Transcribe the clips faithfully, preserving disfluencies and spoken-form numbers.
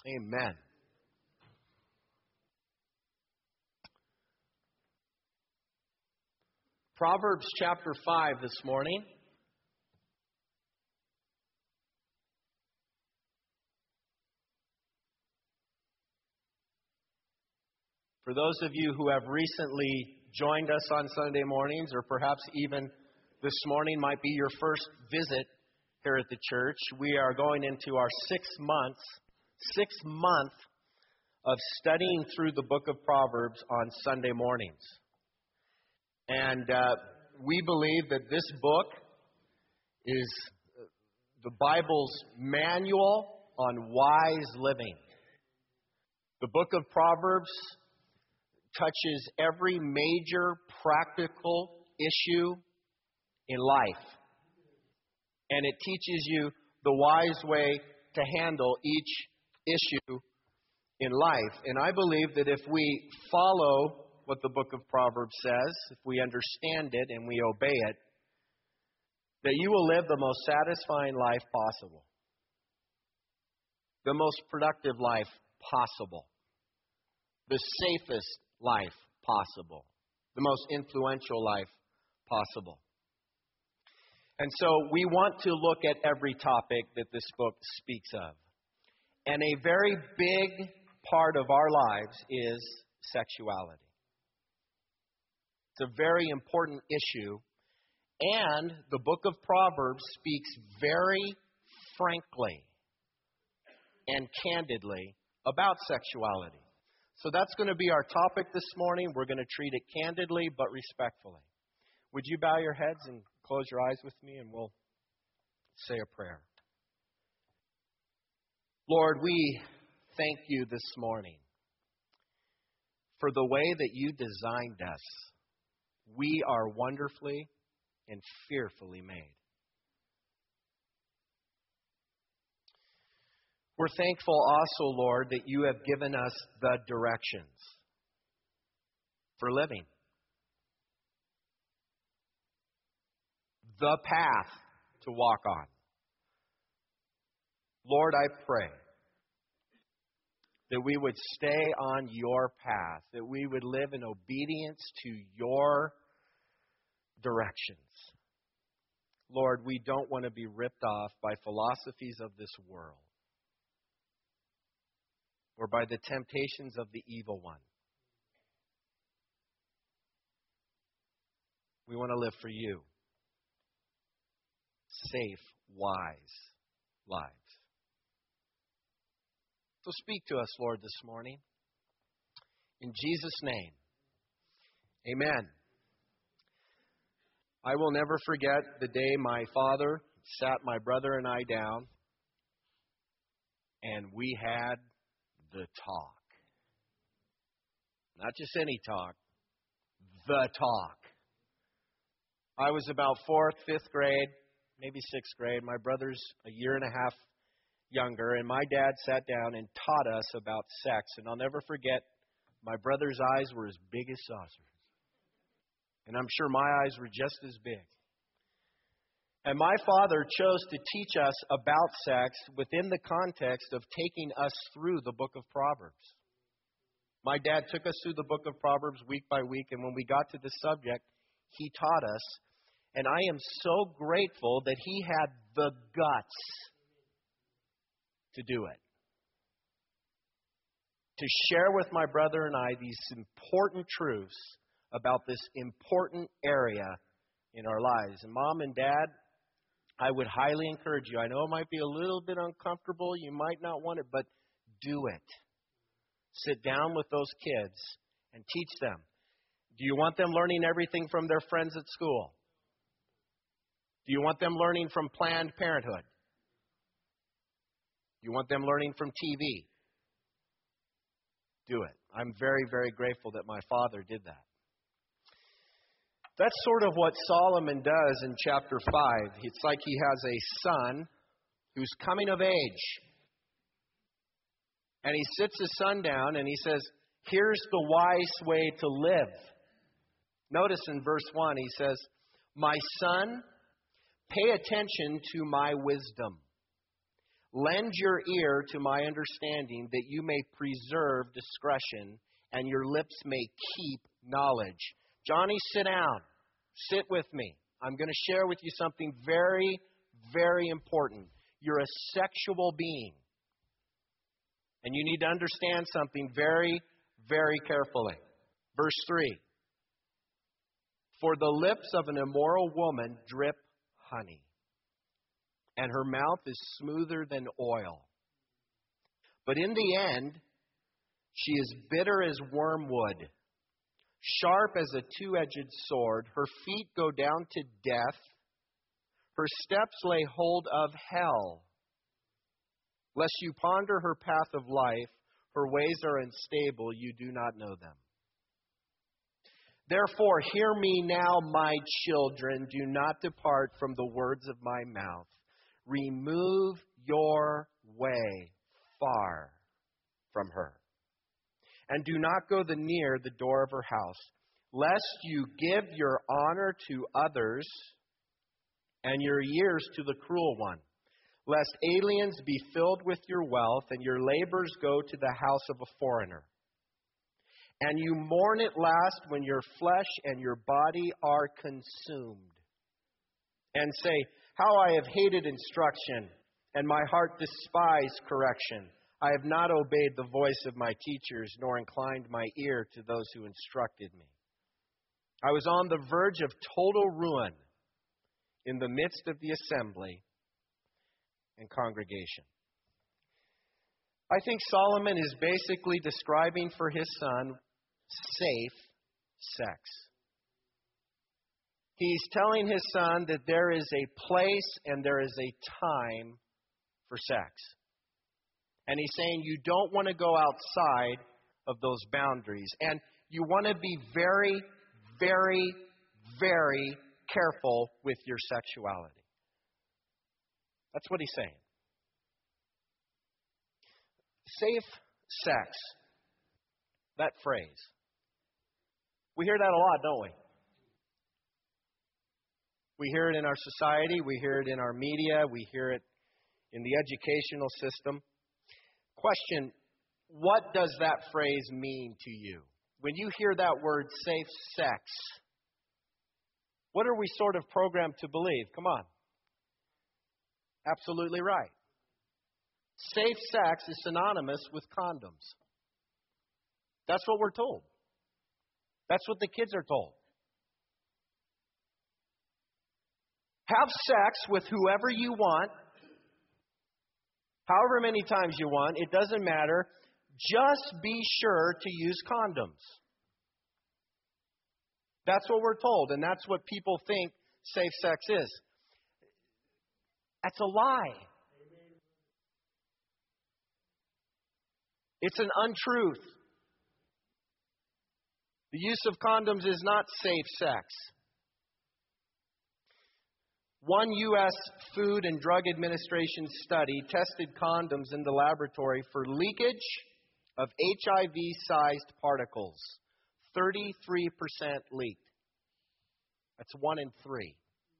Amen. Proverbs chapter five this morning. For those of you who have recently joined us on Sunday mornings, or perhaps even this morning might be your first visit here at the church, we are going into our sixth month, sixth month of studying through the book of Proverbs on Sunday mornings. And uh, we believe that this book is the Bible's manual on wise living. The book of Proverbs touches every major practical issue in life. And it teaches you the wise way to handle each issue in life. And I believe that if we follow what the book of Proverbs says, if we understand it and we obey it, that you will live the most satisfying life possible. The most productive life possible. The safest life possible. The most influential life possible. And so we want to look at every topic that this book speaks of. And a very big part of our lives is sexuality. It's a very important issue. And the book of Proverbs speaks very frankly and candidly about sexuality. So that's going to be our topic this morning. We're going to treat it candidly but respectfully. Would you bow your heads and close your eyes with me, and we'll say a prayer. Lord, we thank you this morning for the way that you designed us. We are wonderfully and fearfully made. We're thankful also, Lord, that you have given us the directions for living. The path to walk on. Lord, I pray that we would stay on your path, that we would live in obedience to your directions. Lord, we don't want to be ripped off by philosophies of this world or by the temptations of the evil one. We want to live for you. Safe, wise lives. So speak to us, Lord, this morning. In Jesus' name, amen. I will never forget the day my father sat my brother and I down, and we had the talk. Not just any talk, the talk. I was about fourth, fifth grade, maybe sixth grade. My brother's a year and a half younger, and my dad sat down and taught us about sex. And I'll never forget, my brother's eyes were as big as saucers. And I'm sure my eyes were just as big. And my father chose to teach us about sex within the context of taking us through the book of Proverbs. My dad took us through the book of Proverbs week by week, and when we got to this subject, he taught us. And I am so grateful that he had the guts to do it. To share with my brother and I these important truths about this important area in our lives. And Mom and Dad, I would highly encourage you. I know it might be a little bit uncomfortable. You might not want it, but do it. Sit down with those kids and teach them. Do you want them learning everything from their friends at school? Do you want them learning from Planned Parenthood? Do you want them learning from T V? Do it. I'm very, very grateful that my father did that. That's sort of what Solomon does in chapter five. It's like he has a son who's coming of age. And he sits his son down and he says, here's the wise way to live. Notice in verse one, he says, my son, pay attention to my wisdom. Lend your ear to my understanding, that you may preserve discretion, and your lips may keep knowledge. Johnny, sit down. Sit with me. I'm going to share with you something very, very important. You're a sexual being. And you need to understand something very, very carefully. Verse three. For the lips of an immoral woman drip honey, and her mouth is smoother than oil. But in the end, she is bitter as wormwood, sharp as a two-edged sword. Her feet go down to death. Her steps lay hold of hell. Lest you ponder her path of life, her ways are unstable, you do not know them. Therefore, hear me now, my children. Do not depart from the words of my mouth. Remove your way far from her, and do not go the near the door of her house, lest you give your honor to others and your years to the cruel one, lest aliens be filled with your wealth and your labors go to the house of a foreigner. And you mourn at last when your flesh and your body are consumed, and say, how I have hated instruction, and my heart despised correction. I have not obeyed the voice of my teachers, nor inclined my ear to those who instructed me. I was on the verge of total ruin in the midst of the assembly and congregation. I think Solomon is basically describing for his son safe sex. He's telling his son that there is a place and there is a time for sex. And he's saying you don't want to go outside of those boundaries. And you want to be very, very, very careful with your sexuality. That's what he's saying. Safe sex. That phrase. We hear that a lot, don't we? We hear it in our society. We hear it in our media. We hear it in the educational system. Question, what does that phrase mean to you? When you hear that word, safe sex, what are we sort of programmed to believe? Come on. Absolutely right. Safe sex is synonymous with condoms. That's what we're told. That's what the kids are told. Have sex with whoever you want, however many times you want. It doesn't matter. Just be sure to use condoms. That's what we're told, and that's what people think safe sex is. That's a lie. It's an untruth. The use of condoms is not safe sex. One U S Food and Drug Administration study tested condoms in the laboratory for leakage of H I V-sized particles. thirty-three percent leaked. That's one in three.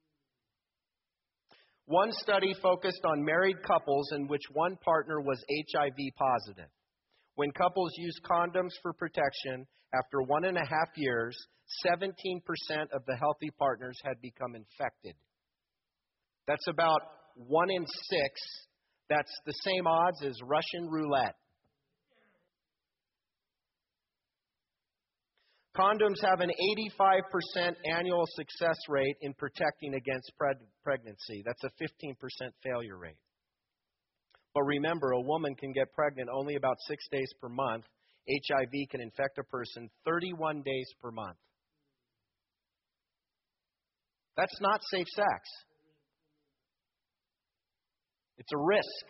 One study focused on married couples in which one partner was H I V positive. When couples used condoms for protection, after one and a half years, seventeen percent of the healthy partners had become infected. That's about one in six. That's the same odds as Russian roulette. Condoms have an eighty-five percent annual success rate in protecting against pre- pregnancy. That's a fifteen percent failure rate. But remember, a woman can get pregnant only about six days per month. H I V can infect a person thirty-one days per month. That's not safe sex. It's a risk.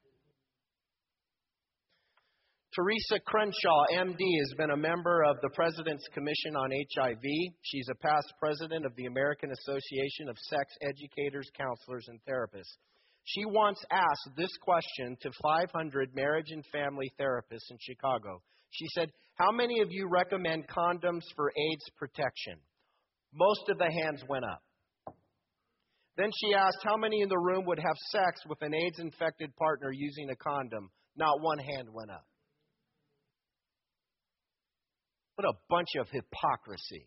Teresa Crenshaw, M D, has been a member of the President's Commission on H I V. She's a past president of the American Association of Sex Educators, Counselors, and Therapists. She once asked this question to five hundred marriage and family therapists in Chicago. She said, how many of you recommend condoms for AIDS protection? Most of the hands went up. Then she asked how many in the room would have sex with an AIDS-infected partner using a condom. Not one hand went up. What a bunch of hypocrisy.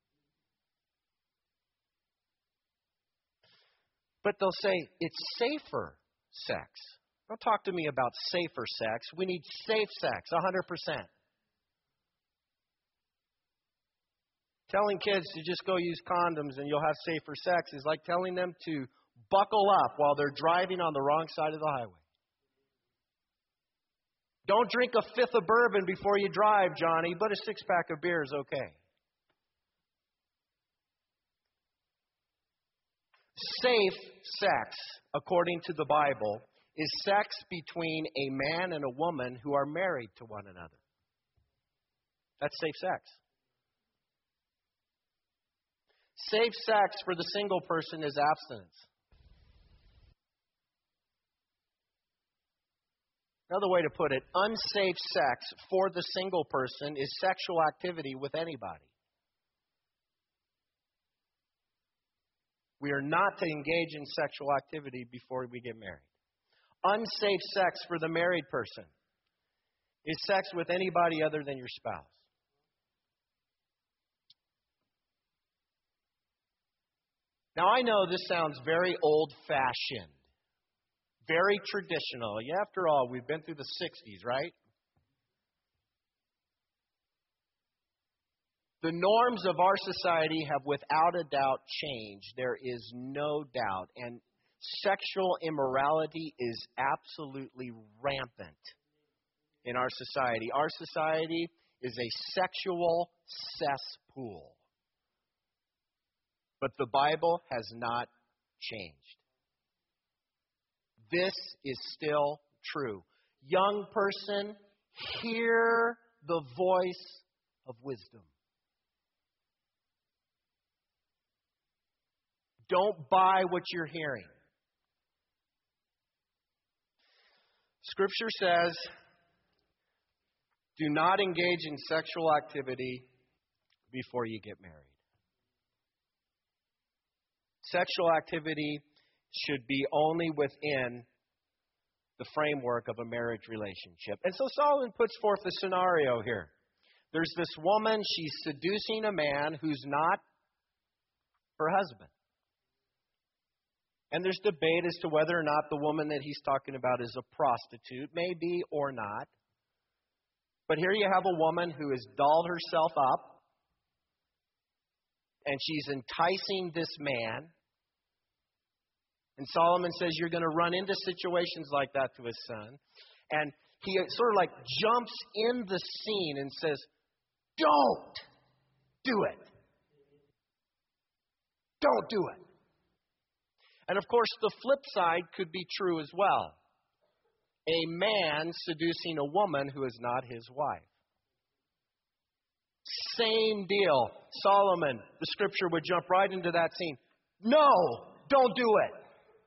But they'll say, it's safer sex. Don't talk to me about safer sex. We need safe sex, one hundred percent. Telling kids to just go use condoms and you'll have safer sex is like telling them to buckle up while they're driving on the wrong side of the highway. Don't drink a fifth of bourbon before you drive, Johnny, but a six-pack of beer is okay. Safe sex, according to the Bible, is sex between a man and a woman who are married to one another. That's safe sex. Safe sex for the single person is abstinence. Another way to put it, unsafe sex for the single person is sexual activity with anybody. We are not to engage in sexual activity before we get married. Unsafe sex for the married person is sex with anybody other than your spouse. Now, I know this sounds very old-fashioned, very traditional. Yeah, after all, we've been through the sixties, right? The norms of our society have without a doubt changed. There is no doubt. And sexual immorality is absolutely rampant in our society. Our society is a sexual cesspool. But the Bible has not changed. This is still true. Young person, hear the voice of wisdom. Don't buy what you're hearing. Scripture says, do not engage in sexual activity before you get married. Sexual activity should be only within the framework of a marriage relationship. And so Solomon puts forth a scenario here. There's this woman, she's seducing a man who's not her husband. And there's debate as to whether or not the woman that he's talking about is a prostitute, maybe or not. But here you have a woman who has dolled herself up, and she's enticing this man. And Solomon says you're going to run into situations like that to his son. And he sort of like jumps in the scene and says, don't do it. Don't do it. And of course, the flip side could be true as well. A man seducing a woman who is not his wife. Same deal. Solomon, the scripture would jump right into that scene. No, don't do it.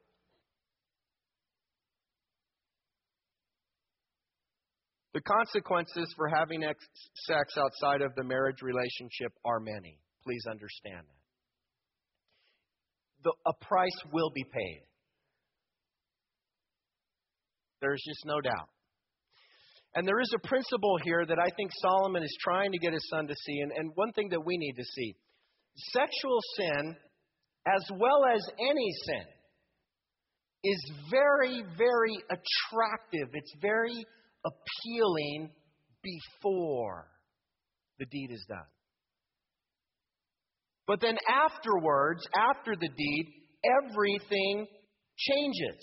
The consequences for having sex outside of the marriage relationship are many. Please understand that. The, a price will be paid. There's just no doubt. And there is a principle here that I think Solomon is trying to get his son to see, and, and one thing that we need to see. Sexual sin, as well as any sin, is very, very attractive. It's very appealing before the deed is done. But then afterwards, after the deed, everything changes.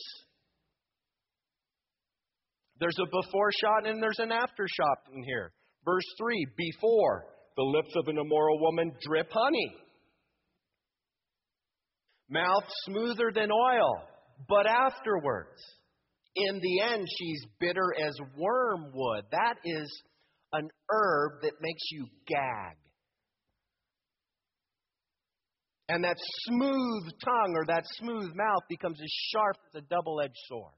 There's a before shot and there's an after shot in here. Verse three, before, the lips of an immoral woman drip honey. Mouth smoother than oil, but afterwards, in the end, she's bitter as wormwood. That is an herb that makes you gag. And that smooth tongue or that smooth mouth becomes as sharp as a double-edged sword.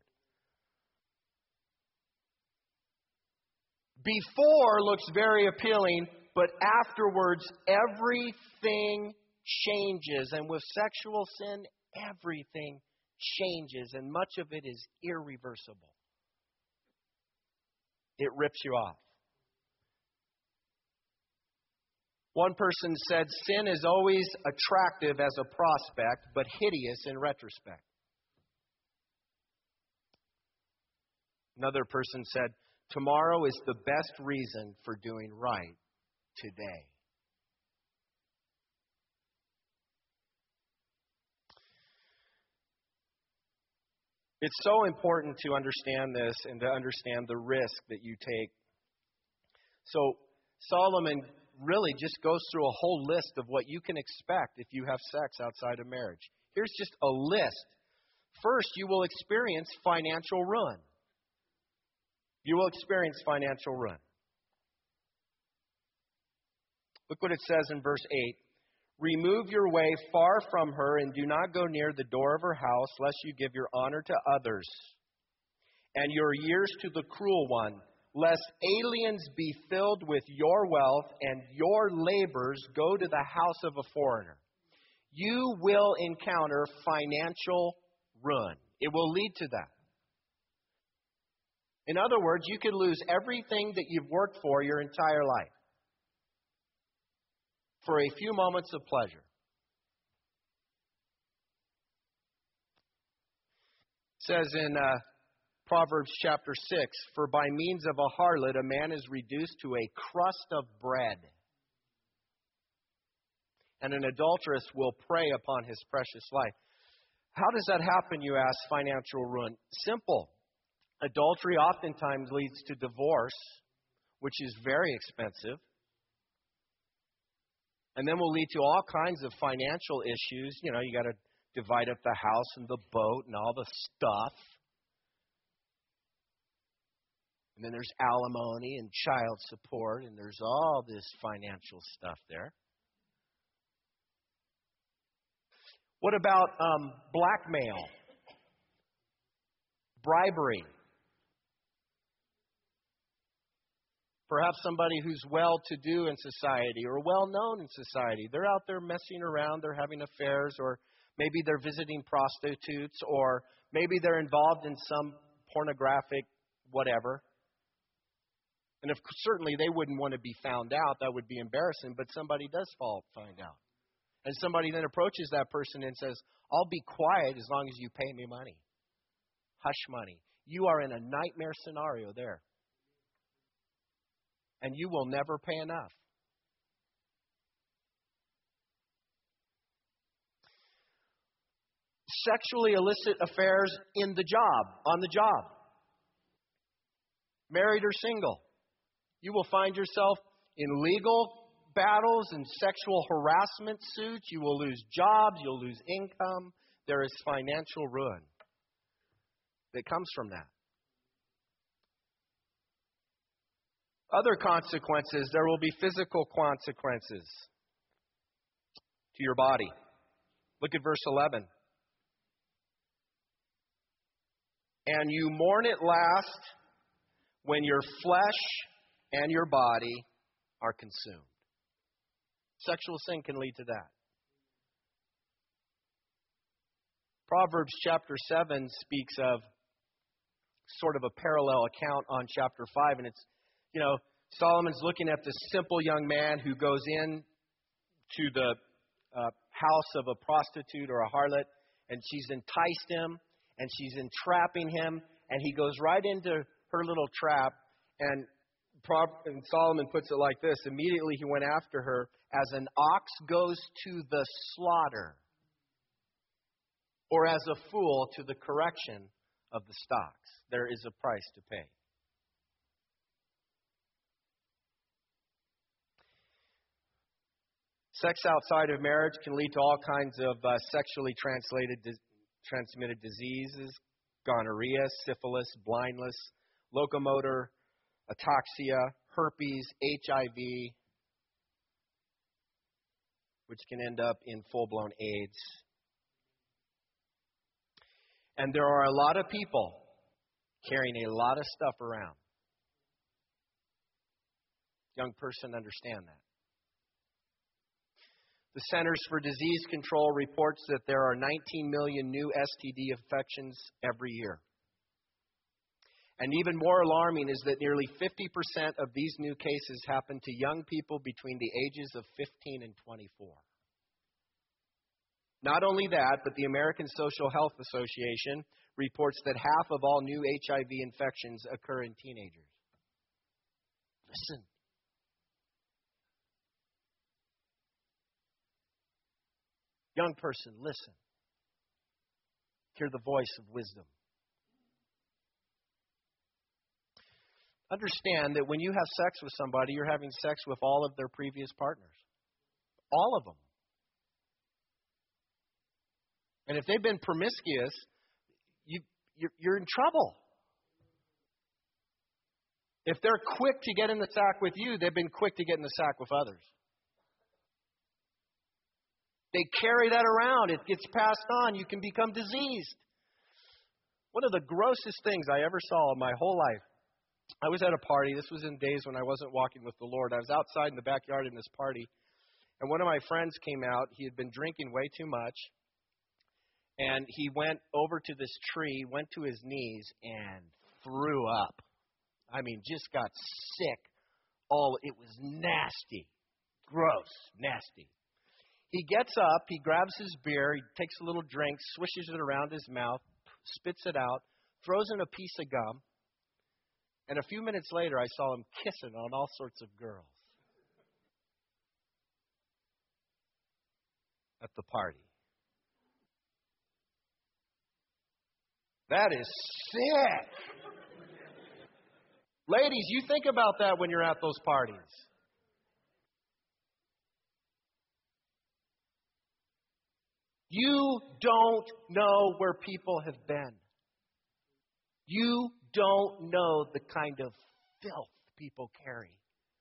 Before looks very appealing, but afterwards everything changes. And with sexual sin, everything changes, and much of it is irreversible. It rips you off. One person said, sin is always attractive as a prospect, but hideous in retrospect. Another person said, tomorrow is the best reason for doing right today. It's so important to understand this and to understand the risk that you take. So Solomon really just goes through a whole list of what you can expect if you have sex outside of marriage. Here's just a list. First, you will experience financial ruin. You will experience financial ruin. Look what it says in verse eight. Remove your way far from her and do not go near the door of her house, lest you give your honor to others and your years to the cruel one, lest aliens be filled with your wealth and your labors go to the house of a foreigner. You will encounter financial ruin. It will lead to that. In other words, you could lose everything that you've worked for your entire life for a few moments of pleasure. It says in uh, Proverbs chapter six, for by means of a harlot a man is reduced to a crust of bread, and an adulteress will prey upon his precious life. How does that happen, you ask? Financial ruin. Simple. Adultery oftentimes leads to divorce, which is very expensive. And then will lead to all kinds of financial issues. You know, you got to divide up the house and the boat and all the stuff. And then there's alimony and child support, and there's all this financial stuff there. What about um, blackmail, bribery? Perhaps somebody who's well-to-do in society or well-known in society. They're out there messing around, they're having affairs, or maybe they're visiting prostitutes, or maybe they're involved in some pornographic whatever. And if certainly they wouldn't want to be found out, that would be embarrassing, but somebody does fall, find out. And somebody then approaches that person and says, I'll be quiet as long as you pay me money. Hush money. You are in a nightmare scenario there. And you will never pay enough. Sexually illicit affairs in the job, on the job. Married or single. You will find yourself in legal battles and sexual harassment suits. You will lose jobs. You'll lose income. There is financial ruin that comes from that. Other consequences, there will be physical consequences to your body. Look at verse eleven. And you mourn at last when your flesh and your body are consumed. Sexual sin can lead to that. Proverbs chapter seven speaks of sort of a parallel account on chapter five, and it's You know, Solomon's looking at this simple young man who goes in to the uh, house of a prostitute or a harlot, and she's enticed him, and she's entrapping him, and he goes right into her little trap, and, Pro- and Solomon puts it like this, immediately he went after her, as an ox goes to the slaughter, or as a fool to the correction of the stocks. There is a price to pay. Sex outside of marriage can lead to all kinds of uh, sexually translated, di- transmitted diseases, gonorrhea, syphilis, blindness, locomotor, ataxia, herpes, H I V, which can end up in full-blown AIDS. And there are a lot of people carrying a lot of stuff around. Young person, understand that. The Centers for Disease Control reports that there are nineteen million new S T D infections every year. And even more alarming is that nearly fifty percent of these new cases happen to young people between the ages of fifteen and twenty-four. Not only that, but the American Social Health Association reports that half of all new H I V infections occur in teenagers. Listen. Young person, listen. Hear the voice of wisdom. Understand that when you have sex with somebody, you're having sex with all of their previous partners. All of them. And if they've been promiscuous, you, you're, you're in trouble. If they're quick to get in the sack with you, they've been quick to get in the sack with others. They carry that around. It gets passed on. You can become diseased. One of the grossest things I ever saw in my whole life, I was at a party. This was in days when I wasn't walking with the Lord. I was outside in the backyard in this party, and one of my friends came out. He had been drinking way too much, and he went over to this tree, went to his knees, and threw up. I mean, just got sick. Oh, it was nasty. Gross. Nasty. He gets up, he grabs his beer, he takes a little drink, swishes it around his mouth, spits it out, throws in a piece of gum, and a few minutes later I saw him kissing on all sorts of girls at the party. That is sick. Ladies, you think about that when you're at those parties. You don't know where people have been. You don't know the kind of filth people carry.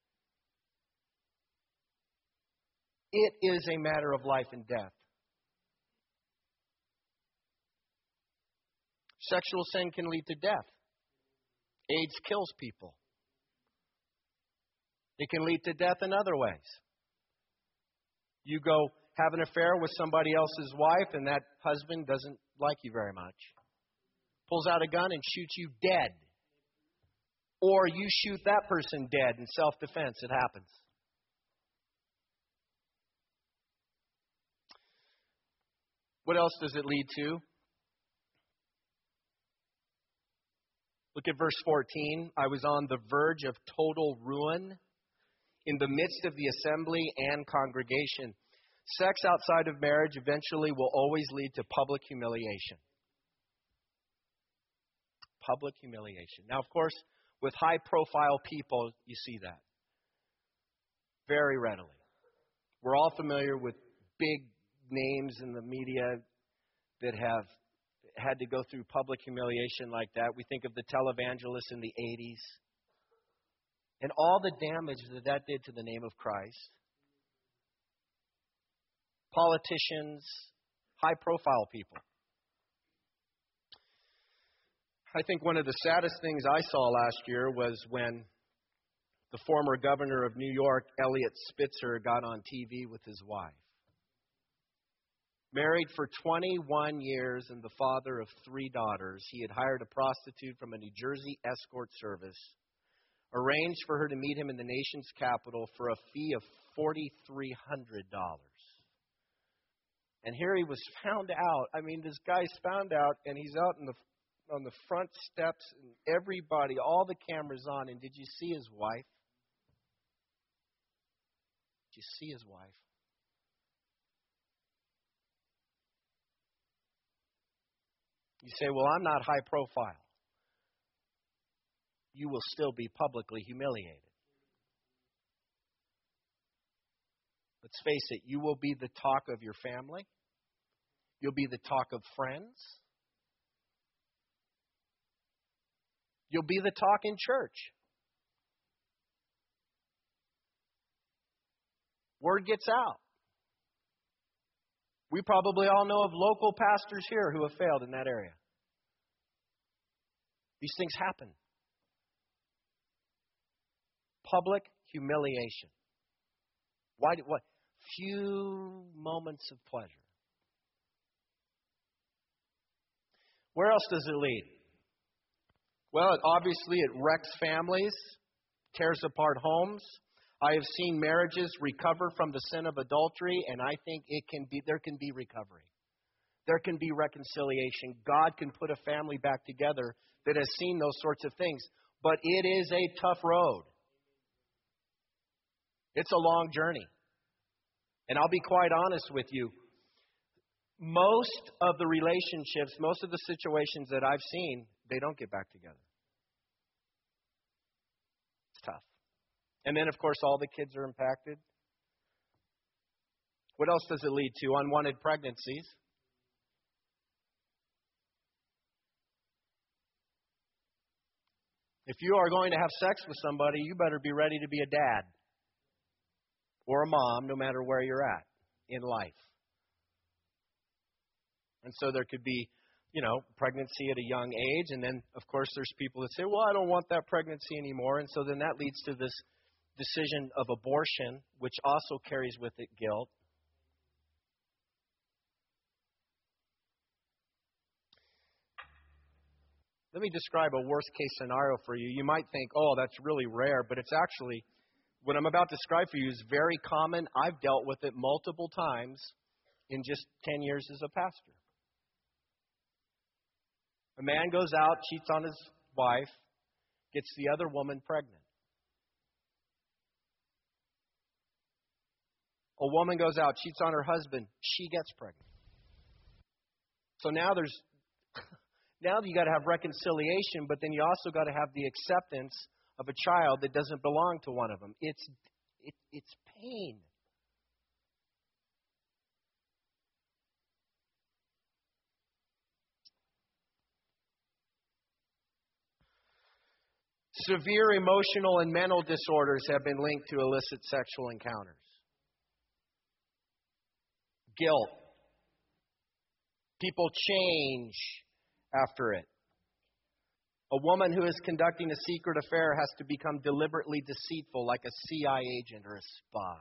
It is a matter of life and death. Sexual sin can lead to death. AIDS kills people. It can lead to death in other ways. You go have an affair with somebody else's wife, and that husband doesn't like you very much. Pulls out a gun and shoots you dead. Or you shoot that person dead in self-defense. It happens. What else does it lead to? Look at verse fourteen. I was on the verge of total ruin in the midst of the assembly and congregation. Sex outside of marriage eventually will always lead to public humiliation. Public humiliation. Now, of course, with high-profile people, you see that very readily. We're all familiar with big names in the media that have had to go through public humiliation like that. We think of the televangelists in the eighties and all the damage that that did to the name of Christ. Politicians, high-profile people. I think one of the saddest things I saw last year was when the former governor of New York, Eliot Spitzer, got on T V with his wife. Married for twenty-one years and the father of three daughters, he had hired a prostitute from a New Jersey escort service, arranged for her to meet him in the nation's capital for a fee of four thousand three hundred dollars. And here he was found out. I mean, this guy's found out, and he's out in the on the front steps, and everybody, all the cameras on. And did you see his wife? Did you see his wife? You say, well, I'm not high profile. You will still be publicly humiliated. Let's face it, you will be the talk of your family. You'll be the talk of friends. You'll be the talk in church. Word gets out. We probably all know of local pastors here who have failed in that area. These things happen. Public humiliation. Why? What? few moments of pleasure. Where else does it lead? Well, it, obviously it wrecks families, tears apart homes. I have seen marriages recover from the sin of adultery, and I think it can be there can be recovery. There can be reconciliation. God can put a family back together that has seen those sorts of things. But it is a tough road. It's a long journey. And I'll be quite honest with you. Most of the relationships, most of the situations that I've seen, they don't get back together. It's tough. And then, of course, all the kids are impacted. What else does it lead to? Unwanted pregnancies. If you are going to have sex with somebody, you better be ready to be a dad or a mom, no matter where you're at in life. And so there could be, you know, pregnancy at a young age. And then, of course, there's people that say, well, I don't want that pregnancy anymore. And so then that leads to this decision of abortion, which also carries with it guilt. Let me describe a worst-case scenario for you. You might think, oh, that's really rare, but it's actually, what I'm about to describe for you is very common. I've dealt with it multiple times in just ten years as a pastor. A man goes out, cheats on his wife, gets the other woman pregnant. A woman goes out, cheats on her husband, she gets pregnant. So now there's Now you got to have reconciliation, but then you also got to have the acceptance of a child that doesn't belong to one of them. It's it, it's pain. Severe emotional and mental disorders have been linked to illicit sexual encounters. Guilt. People change after it. A woman who is conducting a secret affair has to become deliberately deceitful, like a C I A agent or a spy.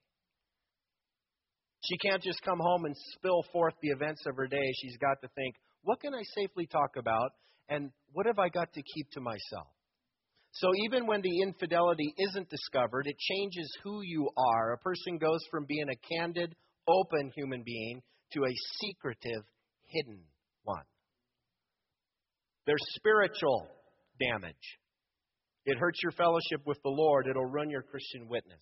She can't just come home and spill forth the events of her day. She's got to think, what can I safely talk about, and what have I got to keep to myself? So even when the infidelity isn't discovered, it changes who you are. A person goes from being a candid, open human being to a secretive, hidden one. There's spiritual damage. It hurts your fellowship with the Lord. It'll ruin your Christian witness.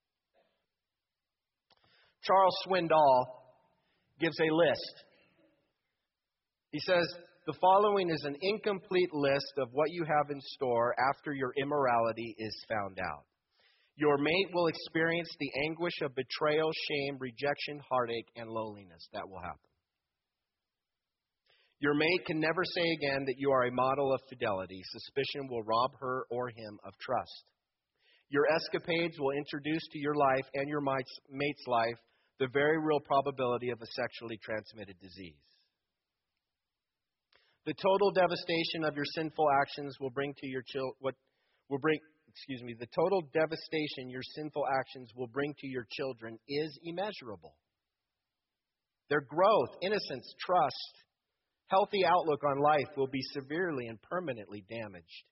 Charles Swindoll gives a list. He says, the following is an incomplete list of what you have in store after your immorality is found out. Your mate will experience the anguish of betrayal, shame, rejection, heartache, and loneliness. That will happen. Your mate can never say again that you are a model of fidelity. Suspicion will rob her or him of trust. Your escapades will introduce to your life and your mate's life the very real probability of a sexually transmitted disease. The total devastation of your sinful actions will bring to your chil- what will bring excuse me, the total devastation your sinful actions will bring to your children is immeasurable. Their growth, innocence, trust, healthy outlook on life will be severely and permanently damaged.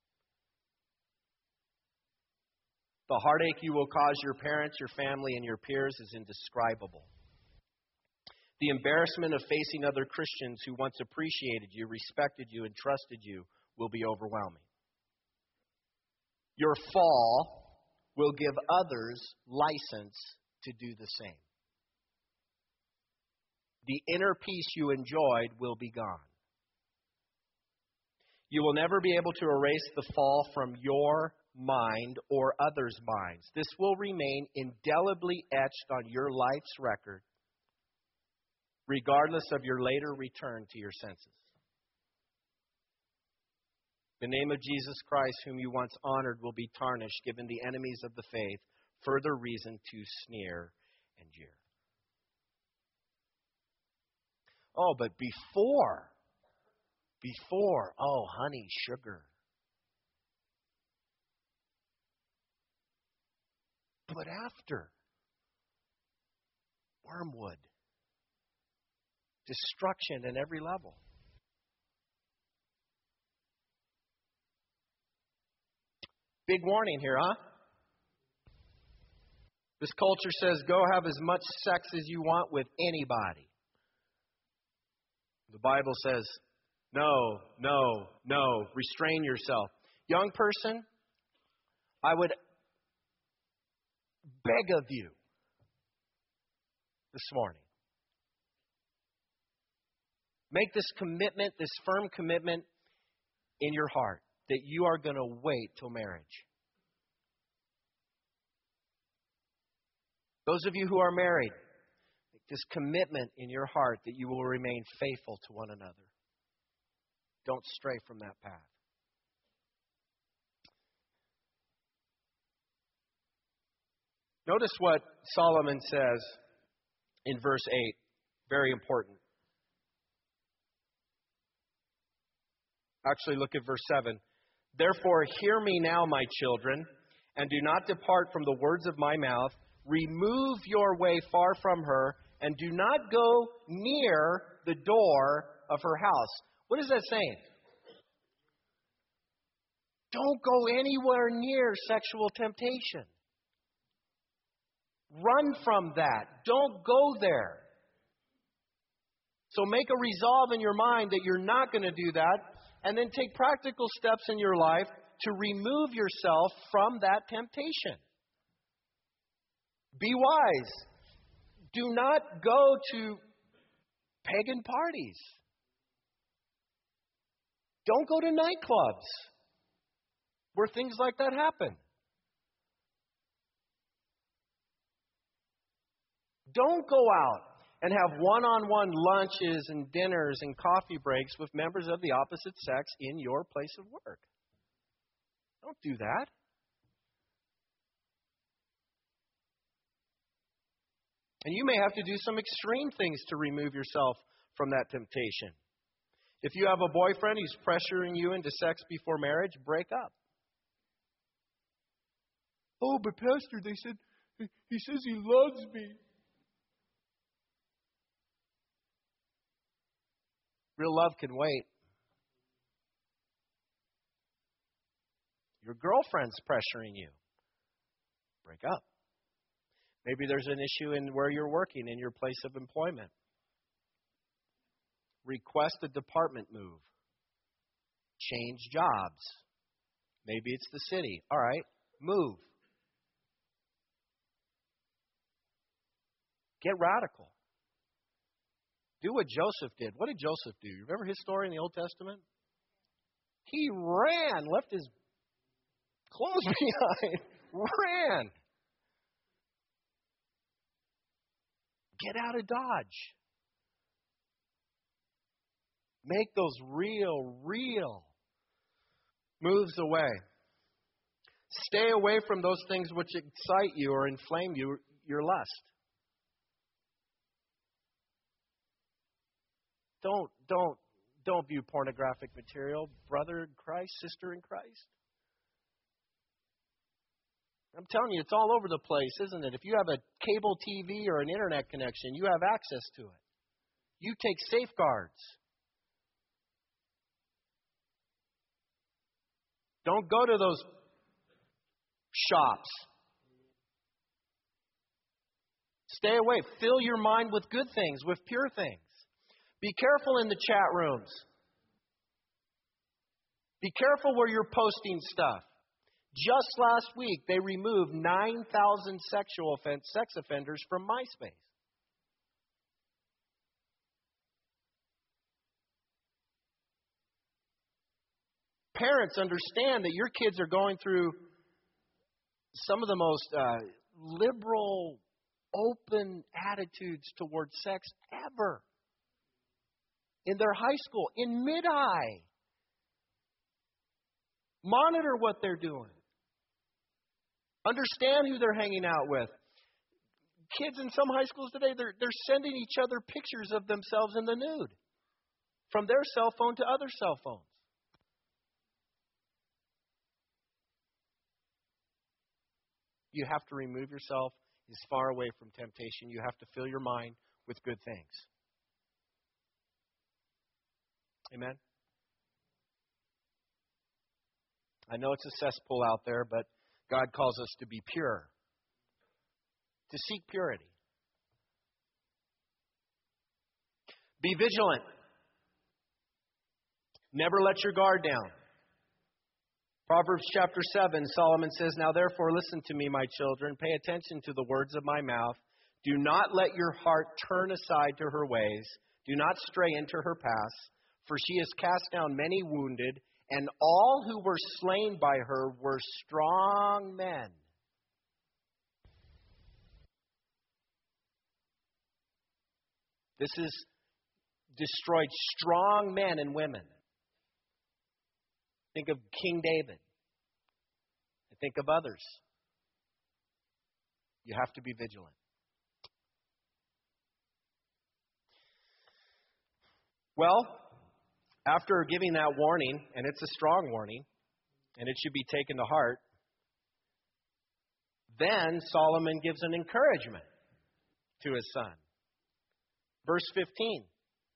The heartache you will cause your parents, your family, and your peers is indescribable. The embarrassment of facing other Christians who once appreciated you, respected you, and trusted you will be overwhelming. Your fall will give others license to do the same. The inner peace you enjoyed will be gone. You will never be able to erase the fall from your mind or others' minds. This will remain indelibly etched on your life's record, regardless of your later return to your senses. The name of Jesus Christ, whom you once honored, will be tarnished, giving the enemies of the faith further reason to sneer and jeer. Oh, but before, before, oh, honey, sugar. But after, Wormwood. Destruction in every level. Big warning here, huh? This culture says go have as much sex as you want with anybody. The Bible says, no, no, no, restrain yourself. Young person, I would beg of you this morning. Make this commitment, this firm commitment in your heart that you are going to wait till marriage. Those of you who are married, make this commitment in your heart that you will remain faithful to one another. Don't stray from that path. Notice what Solomon says in verse eight. Very important. Actually, look at verse seven. Therefore, hear me now, my children, and do not depart from the words of my mouth. Remove your way far from her, and do not go near the door of her house. What is that saying? Don't go anywhere near sexual temptation. Run from that. Don't go there. So make a resolve in your mind that you're not going to do that, and then take practical steps in your life to remove yourself from that temptation. Be wise. Do not go to pagan parties. Don't go to nightclubs where things like that happen. Don't go out and have one-on-one lunches and dinners and coffee breaks with members of the opposite sex in your place of work. Don't do that. And you may have to do some extreme things to remove yourself from that temptation. If you have a boyfriend who's pressuring you into sex before marriage, break up. Oh, but Pastor, they said, he says he loves me. Real love can wait. Your girlfriend's pressuring you. Break up. Maybe there's an issue in where you're working, in your place of employment. Request a department move. Change jobs. Maybe it's the city. All right, move. Get radical. Do what Joseph did. What did Joseph do? You remember his story in the Old Testament? He ran, left his clothes behind, ran. Get out of Dodge. Make those real, real moves away. Stay away from those things which excite you or inflame you, your lust. Don't, don't, don't view pornographic material, brother in Christ, sister in Christ. I'm telling you, it's all over the place, isn't it? If you have a cable T V or an internet connection, you have access to it. You take safeguards. Don't go to those shops. Stay away. Fill your mind with good things, with pure things. Be careful in the chat rooms. Be careful where you're posting stuff. Just last week, they removed nine thousand sexual offense, sex offenders from MySpace. Parents, understand that your kids are going through some of the most uh, liberal, open attitudes towards sex ever. In their high school, in mid-high. Monitor what they're doing. Understand who they're hanging out with. Kids in some high schools today, they're, they're sending each other pictures of themselves in the nude. From their cell phone to other cell phones. You have to remove yourself is far away from temptation. You have to fill your mind with good things. Amen? I know it's a cesspool out there, but God calls us to be pure, to seek purity. Be vigilant. Never let your guard down. Proverbs chapter seven, Solomon says, "Now therefore listen to me, my children. Pay attention to the words of my mouth. Do not let your heart turn aside to her ways. Do not stray into her paths. For she has cast down many wounded, and all who were slain by her were strong men." This has destroyed strong men and women. Think of King David. I think of others. You have to be vigilant. Well, after giving that warning, and it's a strong warning, and it should be taken to heart, then Solomon gives an encouragement to his son. Verse fifteen.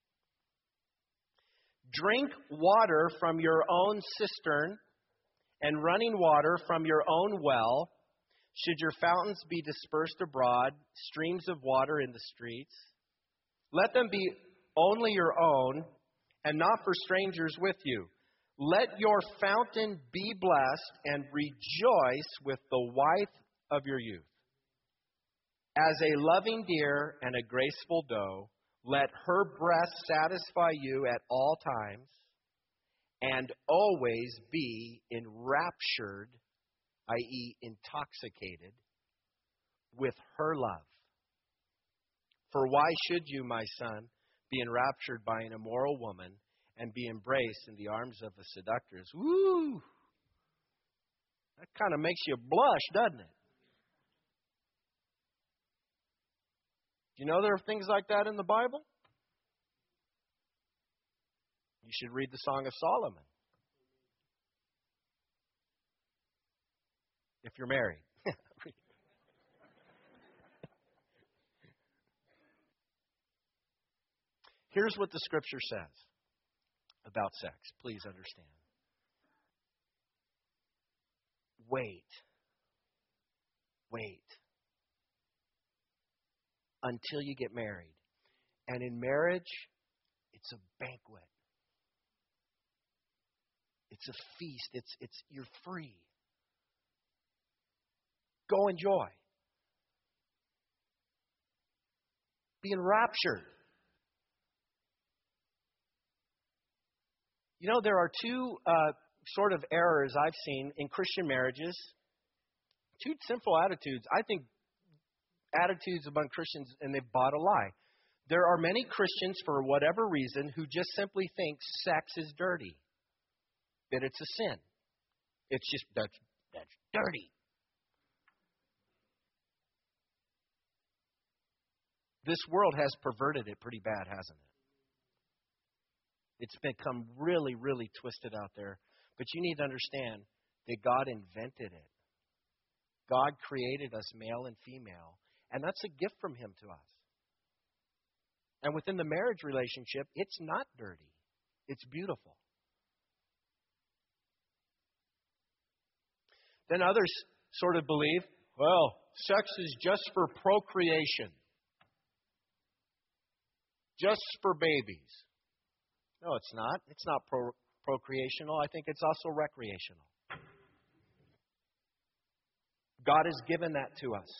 "Drink water from your own cistern and running water from your own well. Should your fountains be dispersed abroad, streams of water in the streets, let them be only your own and not for strangers with you. Let your fountain be blessed and rejoice with the wife of your youth. As a loving deer and a graceful doe, let her breast satisfy you at all times, and always be enraptured, that is intoxicated, with her love. For why should you, my son, be enraptured by an immoral woman and be embraced in the arms of a seductress?" Woo! That kind of makes you blush, doesn't it? You know there are things like that in the Bible? You should read the Song of Solomon. If you're married. Here's what the Scripture says about sex. Please understand. Wait. Wait. Until you get married. And in marriage, it's a banquet. It's a feast. It's it's you're free. Go enjoy. Be enraptured. You know, there are two uh, sort of errors I've seen in Christian marriages. Two sinful attitudes. I think attitudes among Christians, and they've bought a lie. There are many Christians, for whatever reason, who just simply think sex is dirty. That it's a sin. It's just, that's, that's dirty. This world has perverted it pretty bad, hasn't it? It's become really, really twisted out there. But you need to understand that God invented it. God created us male and female. And that's a gift from Him to us. And within the marriage relationship, it's not dirty. It's beautiful. Then others sort of believe, well, sex is just for procreation. Just for babies. No, it's not. It's not pro- procreational. I think it's also recreational. God has given that to us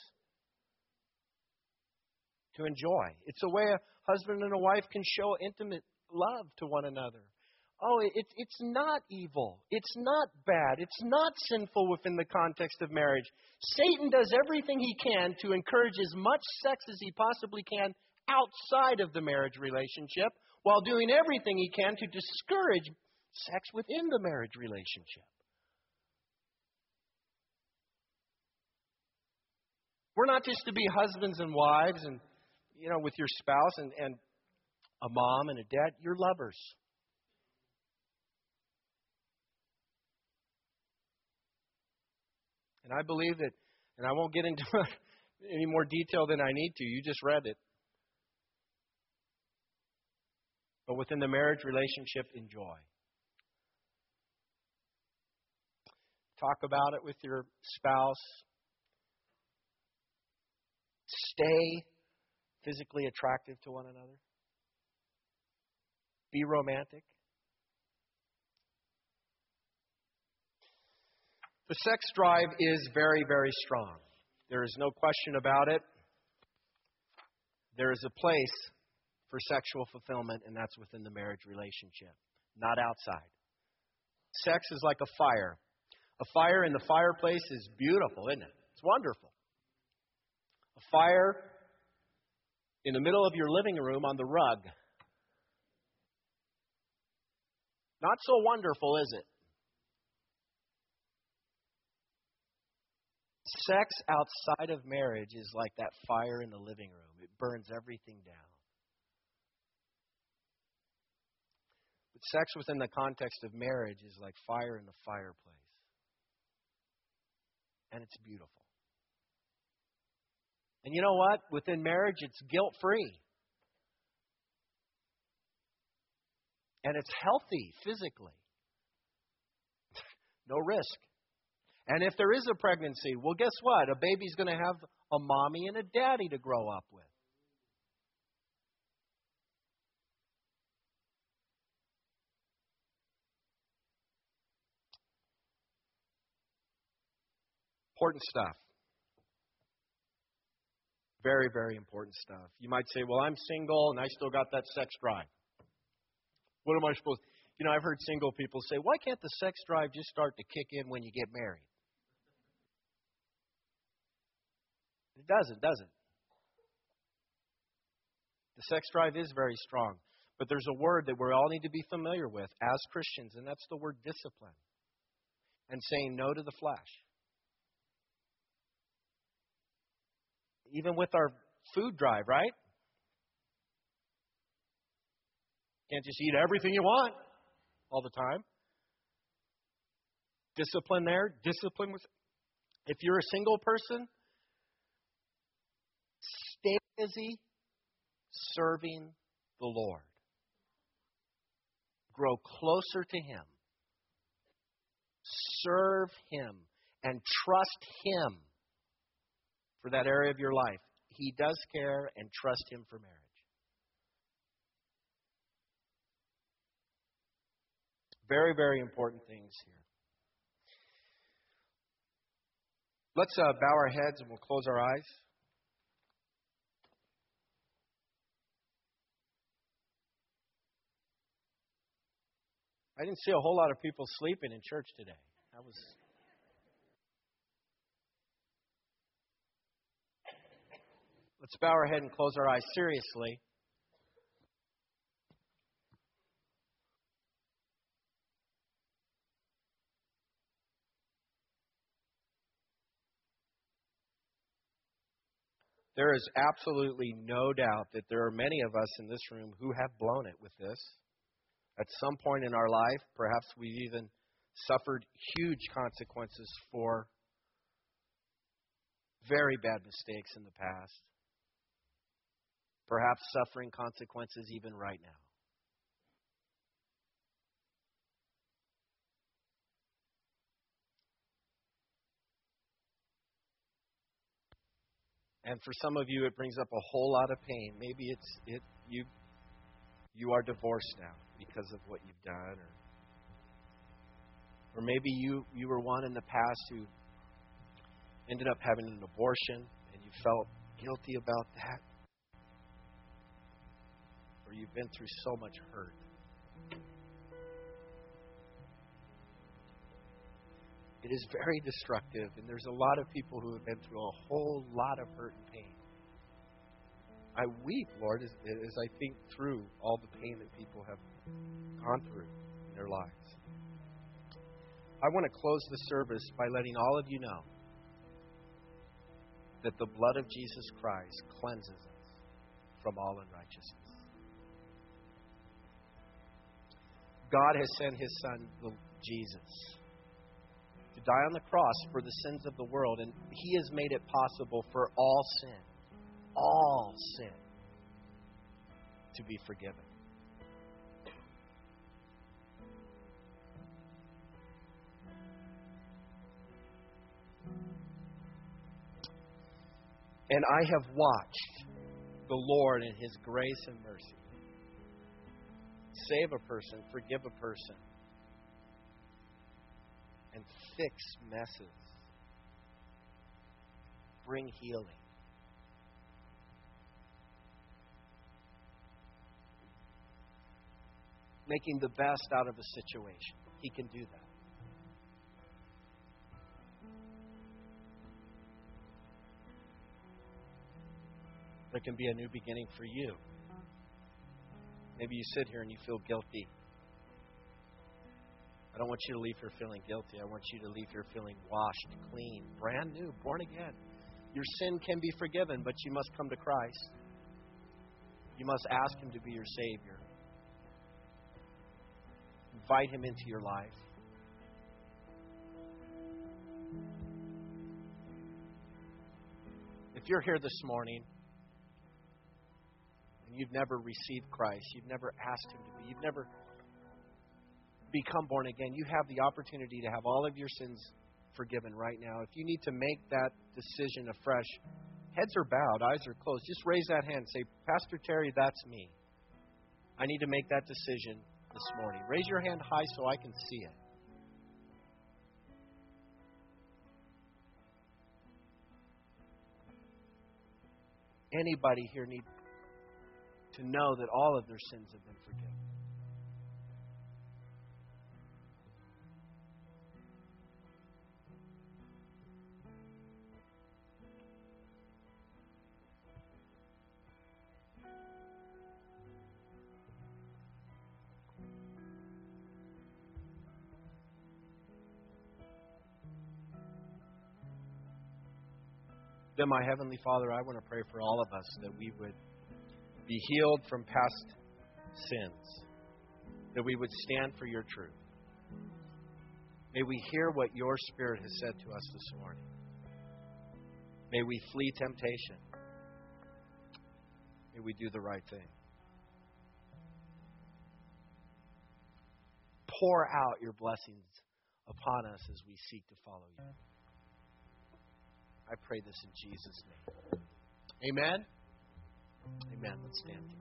to enjoy. It's a way a husband and a wife can show intimate love to one another. Oh, it, it's not evil. It's not bad. It's not sinful within the context of marriage. Satan does everything he can to encourage as much sex as he possibly can outside of the marriage relationship, while doing everything he can to discourage sex within the marriage relationship. We're not just to be husbands and wives and, you know, with your spouse and, and a mom and a dad. You're lovers. And I believe that, and I won't get into any more detail than I need to. You just read it. But within the marriage relationship, enjoy. Talk about it with your spouse. Stay physically attractive to one another. Be romantic. The sex drive is very, very strong. There is no question about it. There is a place for sexual fulfillment, and that's within the marriage relationship, not outside. Sex is like a fire. A fire in the fireplace is beautiful, isn't it? It's wonderful. A fire in the middle of your living room on the rug. Not so wonderful, is it? Sex outside of marriage is like that fire in the living room. It burns everything down. But sex within the context of marriage is like fire in the fireplace. And it's beautiful. And you know what? Within marriage, it's guilt-free. And it's healthy physically. No risk. And if there is a pregnancy, well, guess what? A baby's going to have a mommy and a daddy to grow up with. Important stuff. Very, very important stuff. You might say, well, I'm single and I still got that sex drive. What am I supposed to? You know, I've heard single people say, why can't the sex drive just start to kick in when you get married? It doesn't, does it? The sex drive is very strong. But there's a word that we all need to be familiar with as Christians, and that's the word discipline. And saying no to the flesh. Even with our food drive, right? Can't just eat everything you want all the time. Discipline there. Discipline with. If you're a single person, stay busy serving the Lord. Grow closer to Him. Serve Him and trust Him for that area of your life. He does care, and trust Him for marriage. Very, very important things here. Let's uh, bow our heads and we'll close our eyes. I didn't see a whole lot of people sleeping in church today. That was... Let's bow our head and close our eyes seriously. There is absolutely no doubt that there are many of us in this room who have blown it with this. At some point in our life, perhaps we've even suffered huge consequences for very bad mistakes in the past. Perhaps suffering consequences even right now. And for some of you, it brings up a whole lot of pain. Maybe it's it you you are divorced now because of what you've done, or or maybe you you were one in the past who ended up having an abortion and you felt guilty about that. Or you've been through so much hurt. It is very destructive, and there's a lot of people who have been through a whole lot of hurt and pain. I weep, Lord, as, as I think through all the pain that people have gone through in their lives. I want to close the service by letting all of you know that the blood of Jesus Christ cleanses us from all unrighteousness. God has sent His Son, Jesus, to die on the cross for the sins of the world, and He has made it possible for all sin, all sin, to be forgiven. And I have watched the Lord in His grace and mercy save a person, forgive a person, and fix messes, bring healing. Making the best out of a situation. He can do that. There can be a new beginning for you. Maybe you sit here and you feel guilty. I don't want you to leave here feeling guilty. I want you to leave here feeling washed, clean, brand new, born again. Your sin can be forgiven, but you must come to Christ. You must ask Him to be your Savior. Invite Him into your life. If you're here this morning and you've never received Christ, you've never asked Him to be, you've never become born again, you have the opportunity to have all of your sins forgiven right now. If you need to make that decision afresh, heads are bowed, eyes are closed. Just raise that hand and say, Pastor Terry, that's me. I need to make that decision this morning. Raise your hand high so I can see it. Anybody here need to know that all of their sins have been forgiven? Then, my Heavenly Father, I want to pray for all of us that we would be healed from past sins, that we would stand for your truth. May we hear what your Spirit has said to us this morning. May we flee temptation. May we do the right thing. Pour out your blessings upon us as we seek to follow you. I pray this in Jesus' name. Amen. Amen. Let's stand.